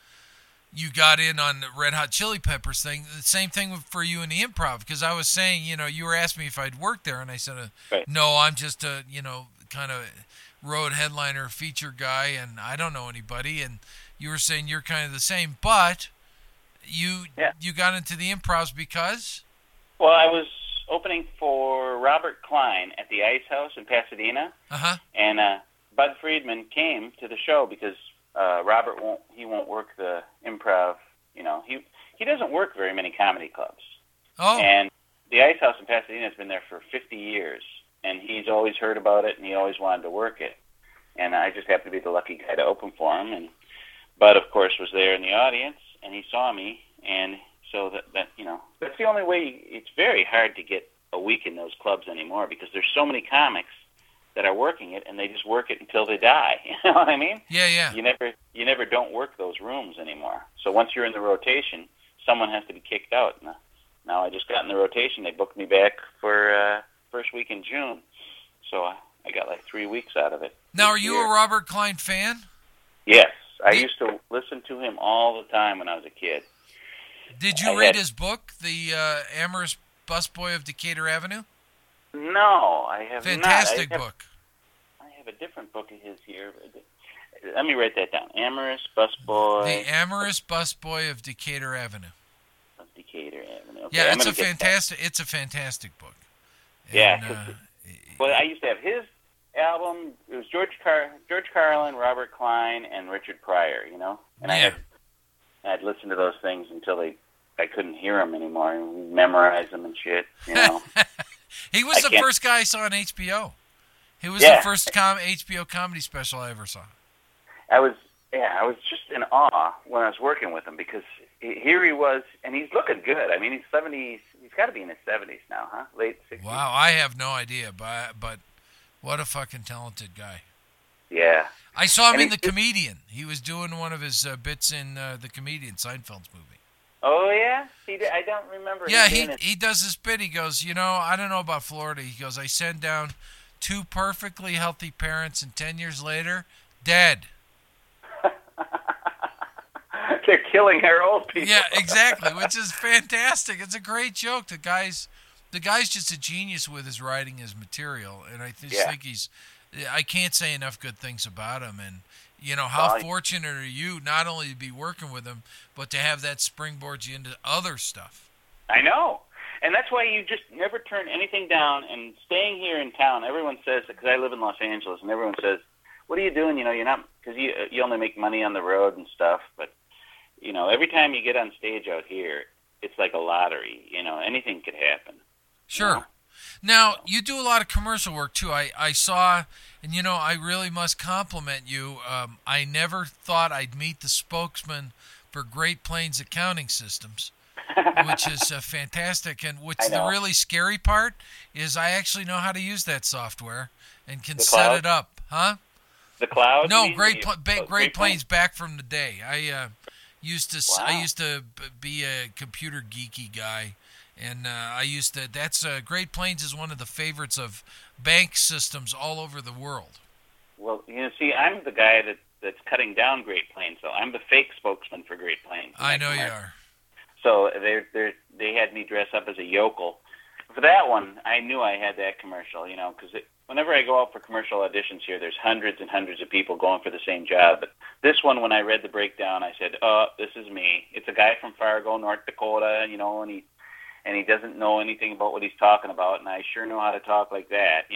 Speaker 2: got in on the Red Hot Chili Peppers thing. The same thing for you in the improv, because I was saying, you were asking me if I'd worked there, and I said, no, I'm just a, kind of road headliner feature guy, and I don't know anybody. And you were saying you're kind of the same, but you got into the improvs because?
Speaker 6: Well, I was opening for Robert Klein at the Ice House in Pasadena, and Bud Friedman came to the show because Robert won't work the improv. He doesn't work very many comedy clubs.
Speaker 2: Oh.
Speaker 6: And the Ice House in Pasadena has been there for 50 years. And he's always heard about it, and he always wanted to work it. And I just happened to be the lucky guy to open for him. And Bud, of course, was there in the audience, and he saw me. And so that's the only way. It's very hard to get a week in those clubs anymore, because there's so many comics that are working it, and they just work it until they die. You know what I mean?
Speaker 2: Yeah.
Speaker 6: You never don't work those rooms anymore. So once you're in the rotation, someone has to be kicked out. Now I just got in the rotation. They booked me back for first week in June, so I got like 3 weeks out of it.
Speaker 2: Now, are you a Robert Klein fan?
Speaker 6: Yes, I used to listen to him all the time when I was a kid.
Speaker 2: Did you read his book, The Amorous Busboy of Decatur Avenue?
Speaker 6: No, I have
Speaker 2: Fantastic
Speaker 6: not.
Speaker 2: book.
Speaker 6: I have a different book of his here. Let me write that down. Amorous Busboy.
Speaker 2: The Amorous Busboy of Decatur Avenue.
Speaker 6: Of Decatur Avenue. Okay,
Speaker 2: yeah, it's a fantastic book.
Speaker 6: Yeah. Well, I used to have his album. It was George Carlin, Robert Klein, and Richard Pryor. And I'd listen to those things until I couldn't hear them anymore, and memorize them and shit.
Speaker 2: He was the first guy I saw on HBO. He was the first HBO comedy special I ever saw.
Speaker 6: I was just in awe when I was working with him, because here he was, and he's looking good. I mean, he's 70s. He's got to be in his 70s now, huh? Late 60s.
Speaker 2: Wow, I have no idea, but what a fucking talented guy.
Speaker 6: Yeah.
Speaker 2: I saw him in The Comedian. He was doing one of his bits in The Comedian, Seinfeld's movie.
Speaker 6: Oh, yeah? I don't remember.
Speaker 2: Yeah, he does this bit. He goes, I don't know about Florida. He goes, I send down 2 perfectly healthy parents, and 10 years later, dead.
Speaker 6: They're killing our old people.
Speaker 2: Yeah, exactly, which is fantastic. It's a great joke. The guy's just a genius with his writing, his material, and I just think I can't say enough good things about him. And how fortunate are you not only to be working with him, but to have that springboard you into other stuff.
Speaker 6: I know, and that's why you just never turn anything down. And staying here in town, everyone says, because I live in Los Angeles, and everyone says, what are you doing? You're not, because you only make money on the road and stuff. But every time you get on stage out here, it's like a lottery. Anything could happen.
Speaker 2: Sure. Now, you do a lot of commercial work, too. I saw, and, I really must compliment you. I never thought I'd meet the spokesman for Great Plains Accounting Systems, which is fantastic. And what's the really scary part is I actually know how to use that software and can set it up. Huh?
Speaker 6: The cloud?
Speaker 2: No, Great Plains back from the day. I used to be a computer geeky guy. And Great Plains is one of the favorites of bank systems all over the world.
Speaker 6: Well, see, I'm the guy that's cutting down Great Plains, so I'm the fake spokesman for Great Plains.
Speaker 2: I know you are.
Speaker 6: So they had me dress up as a yokel. For that one, I knew I had that commercial, because whenever I go out for commercial auditions here, there's hundreds and hundreds of people going for the same job. But this one, when I read the breakdown, I said, this is me. It's a guy from Fargo, North Dakota, and he doesn't know anything about what he's talking about, and I sure know how to talk like that,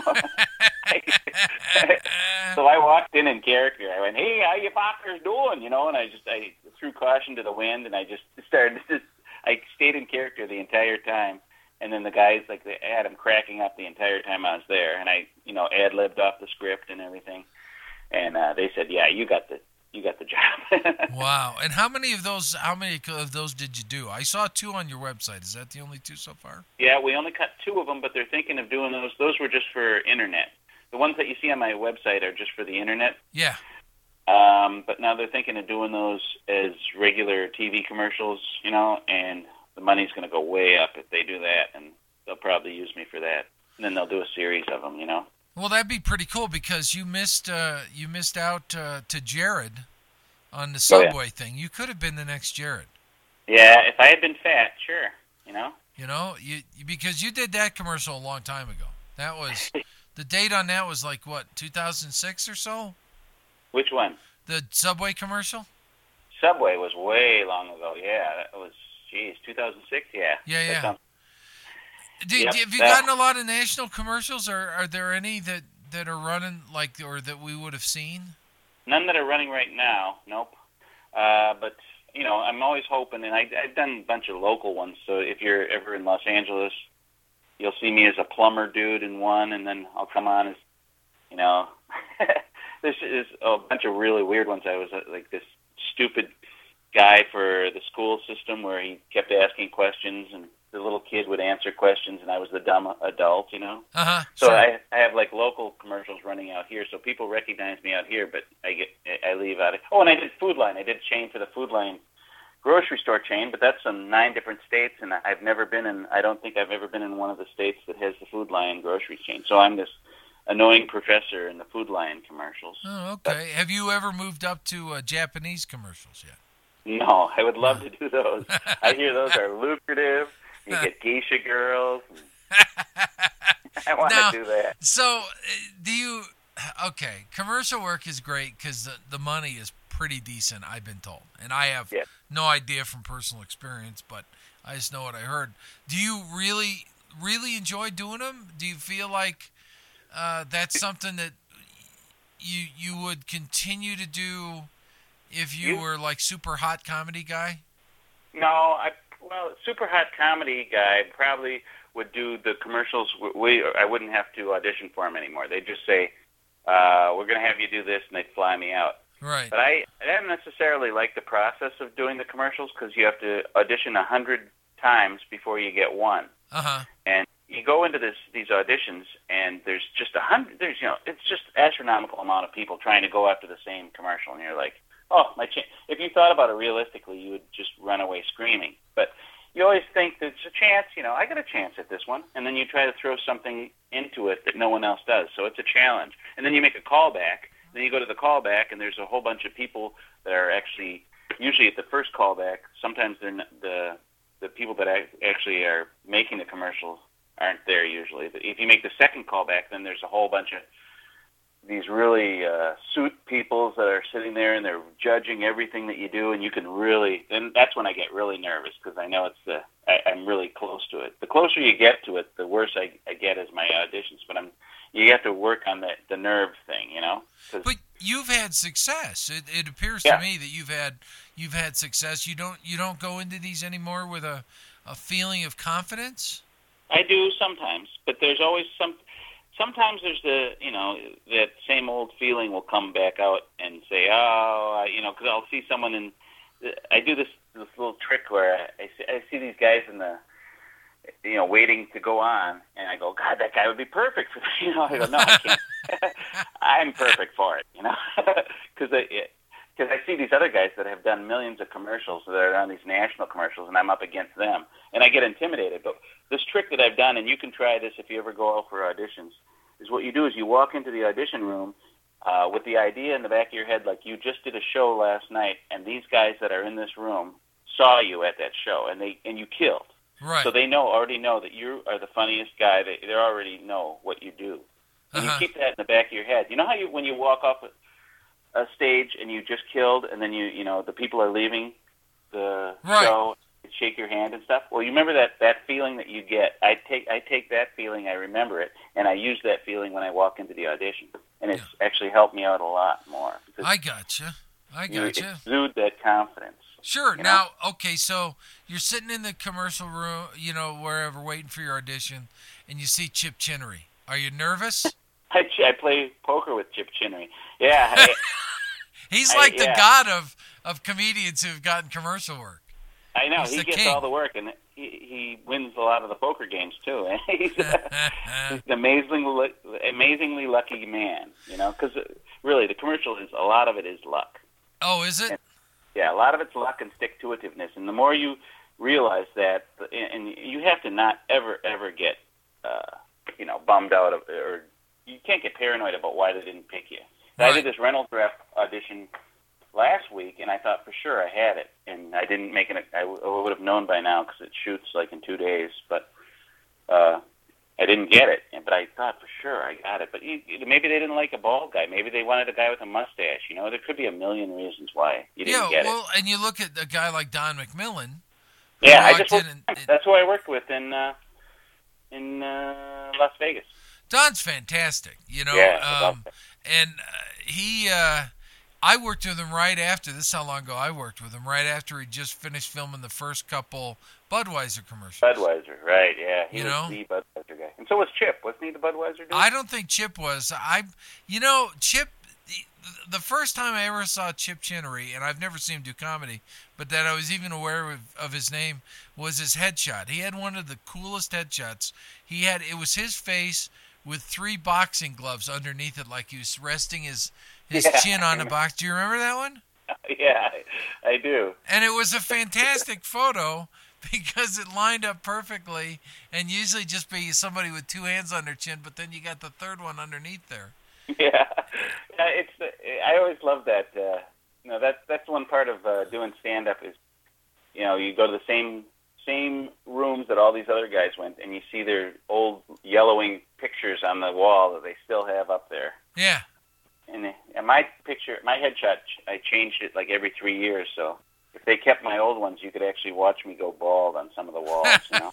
Speaker 6: So I walked in character. I went, "Hey, how you fuckers doing?" And I threw caution to the wind, and I just started. I stayed in character the entire time, and then the guys they had him cracking up the entire time I was there, and I ad-libbed off the script and everything, and they said, "Yeah, you got the job."
Speaker 2: Wow. And how many of those did you do? I saw 2 on your website. Is that the only 2 so far?
Speaker 6: Yeah, we only cut 2 of them, but they're thinking of doing those. Those were just for internet. The ones that you see on my website are just for the internet.
Speaker 2: Yeah.
Speaker 6: But now they're thinking of doing those as regular TV commercials, and the money's going to go way up if they do that, and they'll probably use me for that. And then they'll do a series of them,
Speaker 2: Well, that'd be pretty cool because you missed out to Jared on the Subway thing. You could have been the next Jared.
Speaker 6: Yeah, if I had been fat, sure.
Speaker 2: Because you did that commercial a long time ago. That was the date on that was 2006 or so.
Speaker 6: Which one?
Speaker 2: The Subway commercial.
Speaker 6: Subway was way long ago. Yeah, that was 2006. Yeah.
Speaker 2: Yeah. Have you gotten a lot of national commercials, or are there any that are running or that we would have seen?
Speaker 6: None that are running right now. Nope. But I'm always hoping, and I've done a bunch of local ones. So if you're ever in Los Angeles, you'll see me as a plumber dude in one, and then I'll come on as, this is a bunch of really weird ones. I was this stupid guy for the school system where he kept asking questions, and the little kid would answer questions, and I was the dumb adult,
Speaker 2: Uh-huh.
Speaker 6: So
Speaker 2: sure.
Speaker 6: I have local commercials running out here, so people recognize me out here, but I leave out. And I did Food Line. I did a chain for the Food Line grocery store chain, but that's in 9 different states, and I don't think I've ever been in one of the states that has the Food Line grocery chain. So I'm this annoying professor in the Food Line commercials.
Speaker 2: Oh, okay. Have you ever moved up to Japanese commercials yet?
Speaker 6: No, I would love to do those. I hear those are lucrative. You get geisha girls. I want to do that.
Speaker 2: So, commercial work is great because the money is pretty decent, I've been told. And I have no idea from personal experience, but I just know what I heard. Do you really, really enjoy doing them? Do you feel like that's something that you would continue to do if you were super hot comedy guy?
Speaker 6: No, super hot comedy guy probably would do the commercials. I wouldn't have to audition for them anymore. They'd just say, we're going to have you do this, and they'd fly me out.
Speaker 2: Right.
Speaker 6: But I don't necessarily like the process of doing the commercials because you have to audition 100 times before you get one.
Speaker 2: Uh-huh.
Speaker 6: And you go into these auditions, and there's just 100. It's just astronomical amount of people trying to go after the same commercial, and you're like, oh, my chance. If you thought about it realistically, you would just run away screaming. But you always think there's a chance, I got a chance at this one. And then you try to throw something into it that no one else does. So it's a challenge. And then you make a callback. Then you go to the callback, and there's a whole bunch of people that are actually, usually at the first callback, sometimes they're not, the people that actually are making the commercial aren't there usually. But if you make the second callback, then there's a whole bunch of these really suit peoples that are sitting there and they're judging everything that you do, and you can really, and that's when I get really nervous because I know I'm really close to it. The closer you get to it, the worse I get as my auditions. But you have to work on the nerve thing, you know.
Speaker 2: But you've had success. It appears
Speaker 6: Yeah.
Speaker 2: to me that you've had success. You don't go into these anymore with a feeling of confidence.
Speaker 6: I do sometimes, but there's always sometimes there's that same old feeling will come back out and say, because I'll see someone I do this little trick where I see these guys in the, waiting to go on, and I go, God, that guy would be perfect for this. I go, no, I can't. I'm perfect for it, because I see these other guys that have done millions of commercials that are on these national commercials, and I'm up against them, and I get intimidated. But this trick that I've done, and you can try this if you ever go out for auditions, is what you do is you walk into the audition room with the idea in the back of your head, like you just did a show last night, and these guys that are in this room saw you at that show, and you killed.
Speaker 2: Right.
Speaker 6: So they already know that you are the funniest guy. They already know what you do. And you keep that in the back of your head. You know how when you walk off a stage and you just killed, and then the people are leaving the show, and shake your hand and stuff. Well, you remember that feeling that you get. I take that feeling, I remember it, and I use that feeling when I walk into the audition, and it's actually helped me out a lot more.
Speaker 2: I gotcha.
Speaker 6: You exude that confidence.
Speaker 2: Sure. Now, okay, so you're sitting in the commercial room, wherever, waiting for your audition, and you see Chip Chinnery. Are you nervous?
Speaker 6: I play poker with Chip Chinnery. Yeah.
Speaker 2: He's like the god of comedians who've gotten commercial work.
Speaker 6: I know.
Speaker 2: He's
Speaker 6: he gets
Speaker 2: king.
Speaker 6: all the work, and he wins a lot of the poker games, too. He's an amazingly lucky man, because really the commercial a lot of it is luck.
Speaker 2: Oh, is it?
Speaker 6: Yeah, a lot of it's luck and stick-to-itiveness, and the more you realize that, and you have to not ever get, bummed out or you can't get paranoid about why they didn't pick you. Right. I did this Reynolds Rep audition last week, and I thought for sure I had it, and I didn't make it. I would have known by now because it shoots like in 2 days, but I didn't get it. But I thought for sure I got it. But maybe they didn't like a bald guy. Maybe they wanted a guy with a mustache. There could be a million reasons why you didn't get it.
Speaker 2: And you look at a guy like Don McMillan.
Speaker 6: Yeah, that's who I worked with in Las Vegas.
Speaker 2: Don's fantastic,
Speaker 6: Yeah,
Speaker 2: and I worked with him right after. This is how long ago I worked with him. Right after he just finished filming the first couple Budweiser commercials.
Speaker 6: Budweiser, right? Yeah, he was
Speaker 2: the
Speaker 6: Budweiser guy, and so was Chip. Wasn't he the Budweiser dude?
Speaker 2: I don't think Chip was. Chip. The first time I ever saw Chip Chinnery, and I've never seen him do comedy, but that I was even aware of his name, was his headshot. He had one of the coolest headshots. It was his face with 3 boxing gloves underneath it, like he was resting his chin on a box. Do you remember that one?
Speaker 6: Yeah, I do.
Speaker 2: And it was a fantastic photo because it lined up perfectly, and usually just be somebody with 2 hands on their chin, but then you got the third one underneath there.
Speaker 6: Yeah, I always love that. That's one part of doing stand-up is, you go to the same rooms that all these other guys went, and you see their old yellowing pictures on the wall that they still have up there.
Speaker 2: Yeah.
Speaker 6: And my headshot, I changed it like every 3 years. So if they kept my old ones, you could actually watch me go bald on some of the walls.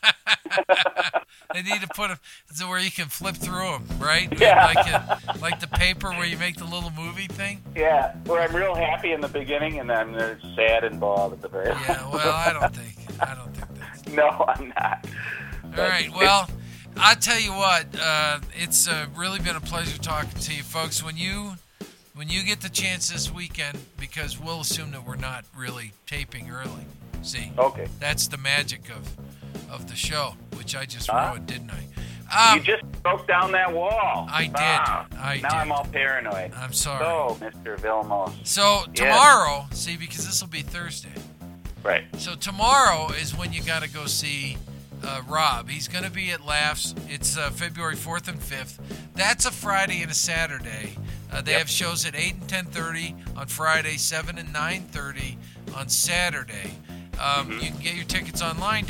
Speaker 2: They need to put them so where you can flip through them, right?
Speaker 6: Yeah.
Speaker 2: Like the paper where you make the little movie thing.
Speaker 6: Yeah, where I'm real happy in the beginning, and then they're sad and bald at the very end.
Speaker 2: Yeah. Well, I don't think that's.
Speaker 6: No, I'm not.
Speaker 2: All right. Well, I'll tell you what. It's really been a pleasure talking to you, folks. When you get the chance this weekend, because we'll assume that we're not really taping early. See?
Speaker 6: Okay.
Speaker 2: That's the magic of the show, which I just ruined, didn't I?
Speaker 6: You just broke down that wall.
Speaker 2: I did.
Speaker 6: Now I'm all paranoid.
Speaker 2: I'm sorry.
Speaker 6: So, Mr. Vilmos.
Speaker 2: So tomorrow, see, because this will be Thursday.
Speaker 6: Right.
Speaker 2: So tomorrow is when you got to go see Rob. He's going to be at Laughs. It's February 4th and 5th. That's a Friday and a Saturday. They have shows at 8 and 10:30 on Friday, 7 and 9:30 on Saturday. You can get your tickets online,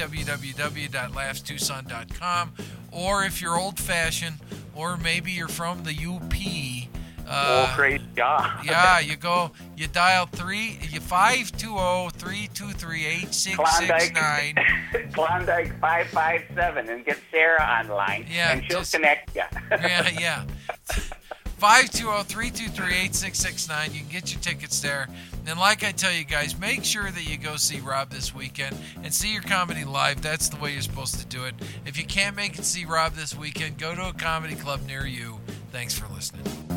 Speaker 2: www.laughstucson.com. Or if you're old-fashioned, or maybe you're from the UP,
Speaker 7: crazy, yeah.
Speaker 2: Yeah, you dial 520-323-8669.
Speaker 7: Klondike 557 and get Sarah online, and she'll connect you.
Speaker 2: Yeah. 520-323-8669. You can get your tickets there. And like I tell you guys, make sure that you go see Rob this weekend and see your comedy live. That's the way you're supposed to do it. If you can't make it see Rob this weekend, go to a comedy club near you. Thanks for listening.